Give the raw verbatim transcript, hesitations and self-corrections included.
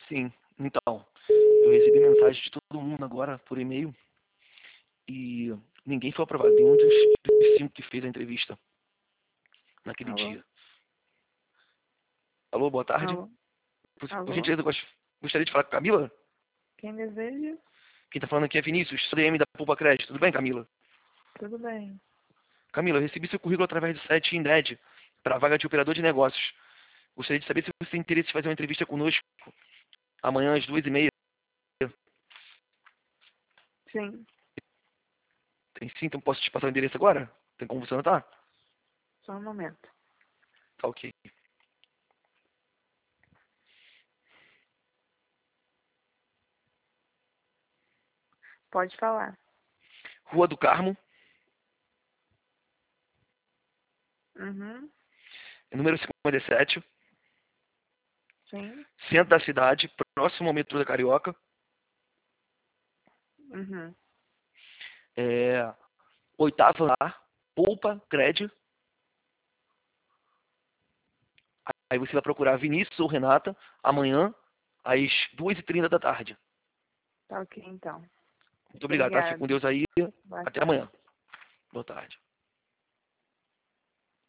Sim, então, eu recebi mensagem de todo mundo agora por e-mail e ninguém foi aprovado, nenhum dos, dos cinco que fez a entrevista naquele Alô? dia. Alô, boa tarde. Alô? Por, por Alô? gentileza, eu gost- gostaria de falar com a Camila? Quem deseja? Quem tá falando aqui é Vinícius, sou D M da Poupa Crédito. Tudo bem, Camila? Tudo bem. Camila, eu recebi seu currículo através do site Indeed para a vaga de operador de negócios. Gostaria de saber se você tem interesse em fazer uma entrevista conosco amanhã às duas e meia. Sim, Tem sim, então posso te passar o endereço agora? Tem como você anotar? só um momento. Tá ok. Pode falar. Rua do Carmo, Uhum. número cinquenta e sete, Sim. centro da cidade, próximo ao metrô da Carioca. Uhum. É, oitavo andar, Poupa Crédito. Aí você vai procurar Vinícius ou Renata amanhã às duas e trinta da tarde. Tá ok, então. Muito obrigado, tá? Fique com Obrigada. Deus aí. Boa Até tarde. amanhã. Boa tarde.